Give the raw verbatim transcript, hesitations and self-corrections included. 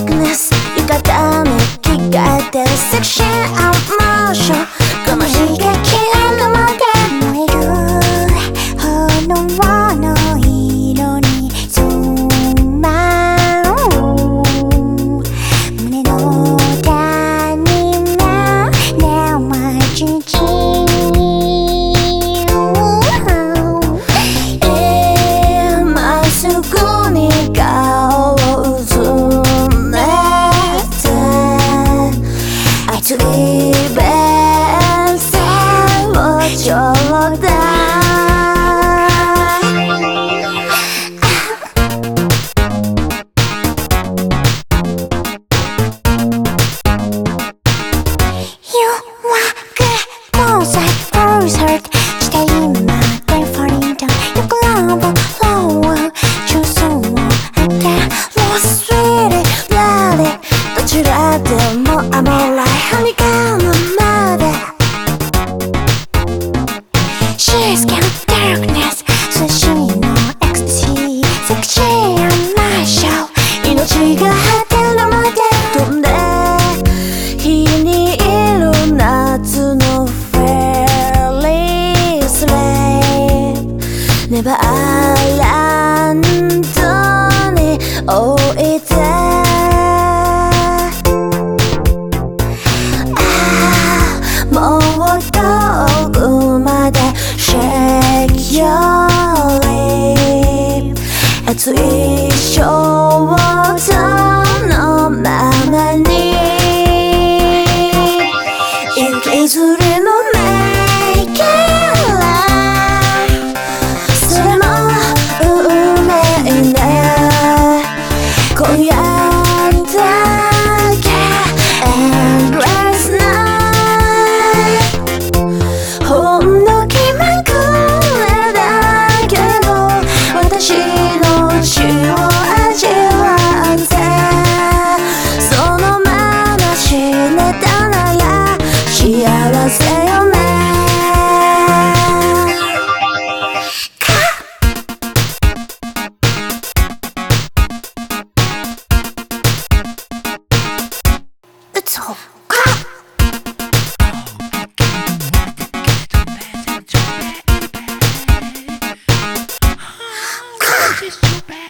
darkness 浴衣に着替えてセクシーアンモーションこの刺激のまで燃える炎の色に染まる胸の谷がねまじじ今すぐに顔をうずめて熱いベンセをちょうだいShe's got darkness 寿司のエクスタシーセクシーアンマーシャル命が果てるまで飛んで火にいる夏のフェリースレイネバーランドに置いてもう遠くまで Shake your lip 熱い衝動のままに行きずりのメイキンラそれも運命ね今夜だけ Endless night ほんの気まぐれだけど私の血を味わってそのまま死ねたなら幸せよねうつほかJust so bad.